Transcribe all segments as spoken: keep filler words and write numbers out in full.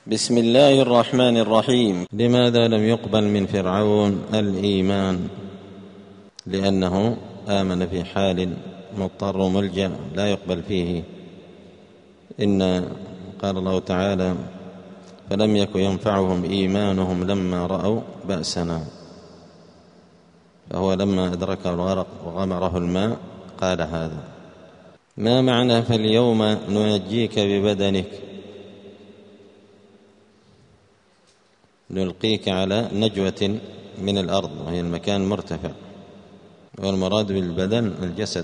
بسم الله الرحمن الرحيم. لماذا لم يقبل من فرعون الإيمان؟ لأنه آمن في حال مضطر ملجأ لا يقبل فيه. إن قال الله تعالى: فلم يك ينفعهم إيمانهم لما رأوا بأسنا. فهو لما أدركه الغرق وغمره الماء قال هذا. ما معنى فاليوم ننجيك ببدنك؟ نلقيك على نجوة من الأرض، وهي المكان مرتفع، والمراد بالبدن الجسد،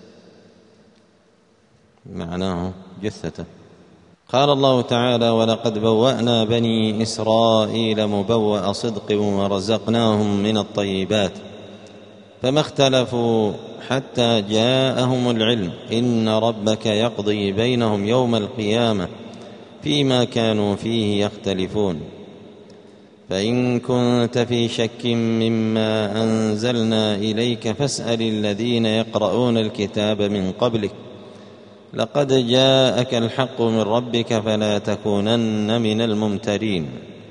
معناه جثته. قال الله تعالى: ولقد بوأنا بني إسرائيل مبوأ صدق ورزقناهم من الطيبات فما اختلفوا حتى جاءهم العلم إن ربك يقضي بينهم يوم القيامة فيما كانوا فيه يختلفون. فإن كنت في شك مما أنزلنا إليك فاسأل الذين يقرؤون الكتاب من قبلك لقد جاءك الحق من ربك فلا تكونن من الممترين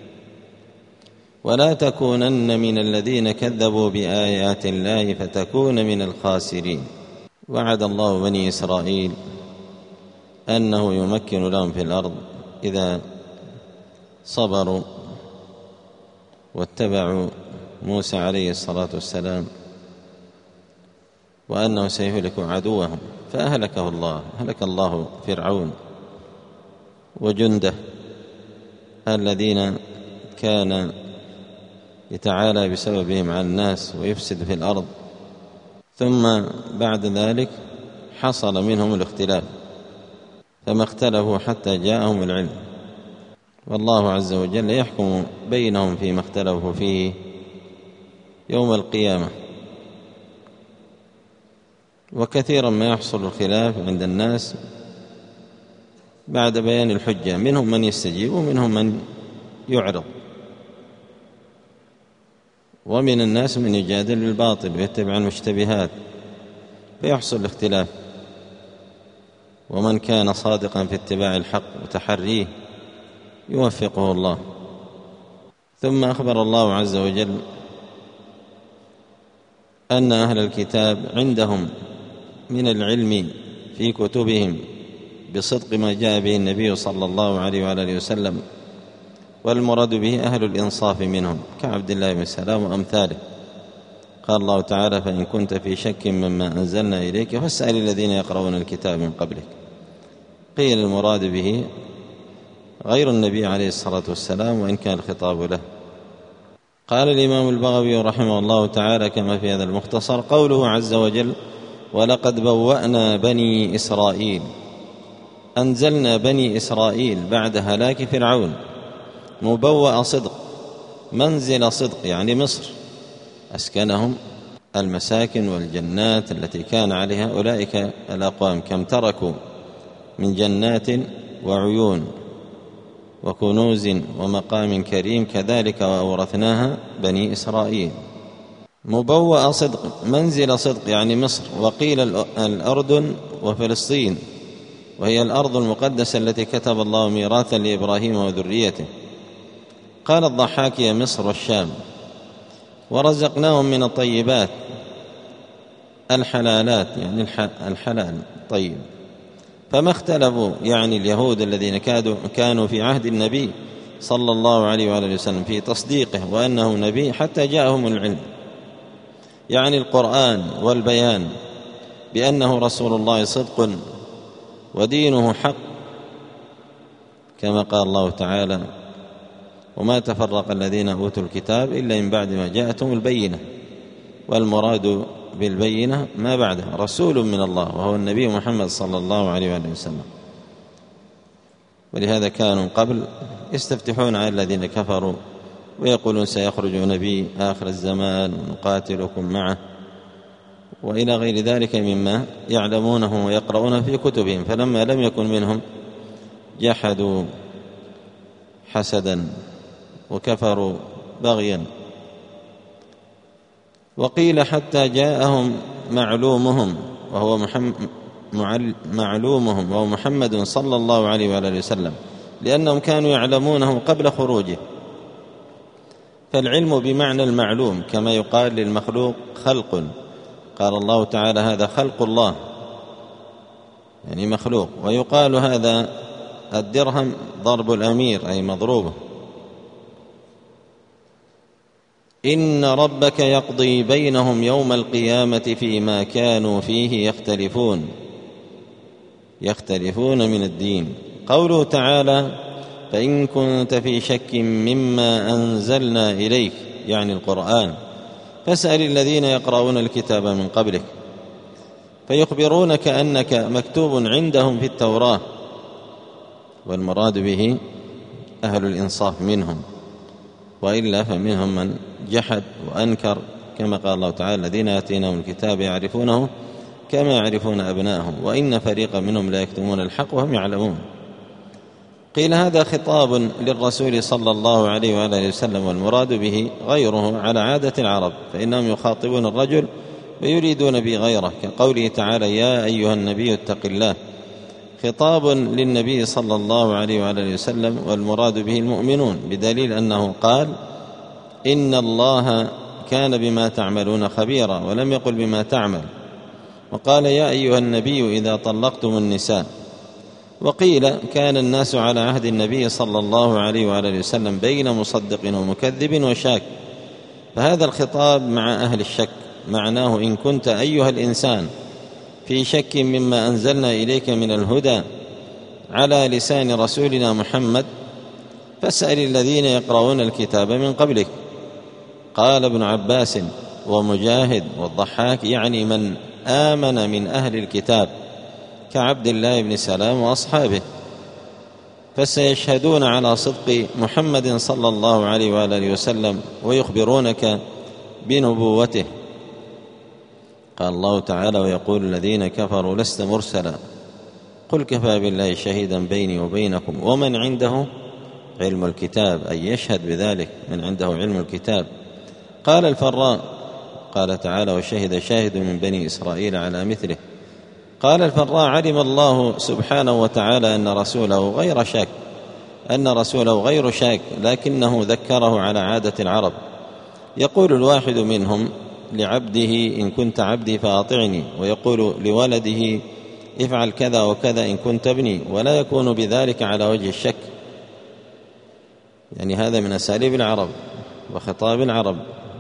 ولا تكونن من الذين كذبوا بآيات الله فتكون من الخاسرين. وعد الله بني إسرائيل أنه يمكن لهم في الأرض إذا صبروا واتبعوا موسى عليه الصلاة والسلام، وأنه سيهلك عدوهم، فأهلكه الله، هلك الله فرعون وجنده الذين كان يتعالى بسببهم على الناس ويفسد في الأرض. ثم بعد ذلك حصل منهم الاختلاف فما اختلفوا حتى جاءهم العلم، والله عز وجل يحكم بينهم فيما اختلفوا فيه يوم القيامة. وكثيرا ما يحصل الخلاف عند الناس بعد بيان الحجة، منهم من يستجيب ومنهم من يعرض، ومن الناس من يجادل بالباطل ويتبع المشتبهات فيحصل الاختلاف. ومن كان صادقا في اتباع الحق وتحريه يوفقه الله. ثم أخبر الله عز وجل أن أهل الكتاب عندهم من العلم في كتبهم بصدق ما جاء به النبي صلى الله عليه وآله وسلم، والمراد به أهل الإنصاف منهم كعبد الله بن سلام وأمثاله. قال الله تعالى: فإن كنت في شك مما أنزلنا إليك فاسأل الذين يقرؤون الكتاب من قبلك. قيل المراد به غير النبي عليه الصلاة والسلام وإن كان الخطاب له. قال الإمام البغوي رحمه الله تعالى كما في هذا المختصر: قوله عز وجل: ولقد بوأنا بني إسرائيل، أنزلنا بني إسرائيل بعد هلاك فرعون مبوأ صدق، منزل صدق يعني مصر، أسكنهم المساكن والجنات التي كان عليها أولئك الأقوام، كم تركوا من جنات وعيون وكنوز ومقام كريم، كذلك وأورثناها بني إسرائيل. مبوأ صدق منزل صدق يعني مصر، وقيل الأردن وفلسطين، وهي الأرض المقدسة التي كتب الله ميراثا لإبراهيم وذريته. قال الضحاك: يا مصر والشام. ورزقناهم من الطيبات الحلالات يعني الحلال طيب. فما اختلفوا يعني اليهود الذين كانوا في عهد النبي صلى الله عليه وآله وسلم في تصديقه وأنه نبي حتى جاءهم العلم، يعني القرآن والبيان بأنه رسول الله صدق ودينه حق، كما قال الله تعالى: وما تفرق الذين أوتوا الكتاب إلا من بعد ما جاءتهم البينة. والمراد بالبينة ما بعده رسول من الله وهو النبي محمد صلى الله عليه وآله وسلم. ولهذا كانوا قبل يستفتحون على الذين كفروا ويقولون: سيخرج نبي آخر الزمان ونقاتلكم معه، وإلى غير ذلك مما يعلمونه ويقرؤون في كتبهم. فلما لم يكن منهم جحدوا حسدا وكفروا بغيا. وقيل حتى جاءهم معلومهم وهو محمد معلومهم وهو محمد صلى الله عليه وآله وسلم، لأنهم كانوا يعلمونه قبل خروجه. فالعلم بمعنى المعلوم، كما يقال للمخلوق خلق، قال الله تعالى هذا خلق الله، يعني مخلوق. ويقال هذا الدرهم ضرب الأمير، أي مضروبه. إن ربك يقضي بينهم يوم القيامة فيما كانوا فيه يختلفون، يختلفون من الدين. قوله تعالى فإن كنت في شك مما أنزلنا إليك، يعني القرآن، فاسأل الذين يقرؤون الكتاب من قبلك، فيخبرونك أنك مكتوب عندهم في التوراة، والمراد به أهل الإنصاف منهم، وإلا فمنهم من جحد وأنكر، كما قال الله تعالى الذين آتيناهم الكتاب يعرفونه كما يعرفون أبناءهم وإن فريقا منهم لا يكتمون الحق وهم يعلمون. قيل هذا خطاب للرسول صلى الله عليه وآله وسلم، والمراد به غيره على عادة العرب، فإنهم يخاطبون الرجل ويريدون به غيره، كقوله تعالى يا أيها النبي اتق الله، خطاب للنبي صلى الله عليه وآله وسلم، والمراد به المؤمنون، بدليل أنه قال إن الله كان بما تعملون خبيرا، ولم يقل بما تعمل. وقال يا أيها النبي إذا طلقتم النساء. وقيل كان الناس على عهد النبي صلى الله عليه وآله وسلم بين مصدق ومكذب وشاك، فهذا الخطاب مع أهل الشك، معناه إن كنت أيها الإنسان في شك مما أنزلنا إليك من الهدى على لسان رسولنا محمد، فاسأل الذين يقرؤون الكتاب من قبلك. قال ابن عباس ومجاهد والضحاك يعني من آمن من أهل الكتاب كعبد الله بن سلام وأصحابه، فسيشهدون على صدق محمد صلى الله عليه وآله وسلم ويخبرونك بنبوته. قال الله تعالى ويقول الذين كفروا لست مرسلا قل كفى بالله شهيدا بيني وبينكم ومن عنده علم الكتاب، أي يشهد بذلك من عنده علم الكتاب. قال الفراء قال تعالى وشهد شاهد من بني إسرائيل على مثله. قال الفراء علم الله سبحانه وتعالى أن رسوله غير شاك أن رسوله غير شاك لكنه ذكره على عادة العرب، يقول الواحد منهم لعبده إن كنت عبدي فأطعني، ويقول لولده افعل كذا وكذا إن كنت ابني، ولا يكون بذلك على وجه الشك. يعني هذا من أساليب العرب وخطاب العرب.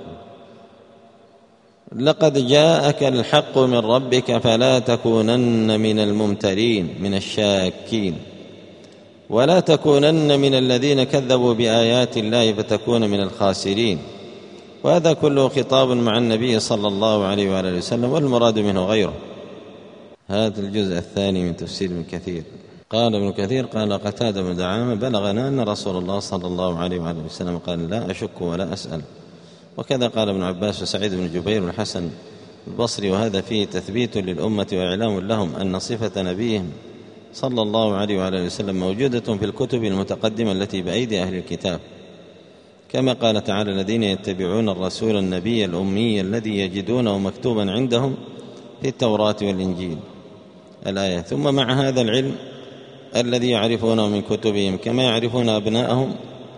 لقد جاءك الحق من ربك فلا تكونن من الممترين من الشاكين، ولا تكونن من الذين كذبوا بآيات الله فتكون من الخاسرين. وهذا كله خطاب مع النبي صلى الله عليه وآله وسلم، والمراد منه غيره. هذا الجزء الثاني من تفسير ابن كثير. قال ابن كثير قال قتادة بن دعامة بلغنا أن رسول الله صلى الله عليه وآله وسلم قال لا أشك ولا أسأل. وكذا قال ابن عباس وسعيد بن جبير والحسن البصري، وهذا فيه تثبيت للأمة وإعلام لهم أن صفة نبيهم صلى الله عليه وآله وسلم موجودة في الكتب المتقدمة التي بأيدي أهل الكتاب، كما قال تعالى الذين يتبعون الرسول النبي الأمي الذي يجدونه مكتوبا عندهم في التوراة والإنجيل الآية. ثم مع هذا العلم الذي يعرفونه من كتبهم كما يعرفون أبناءهم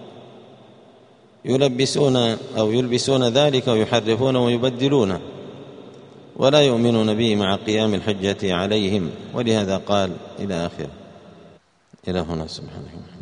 يلبسون أو يلبسون ذلك ويحرفون ويبدلون ولا يؤمنون به مع قيام الحجة عليهم. ولهذا قال إلى آخره. إلى هنا سبحانه.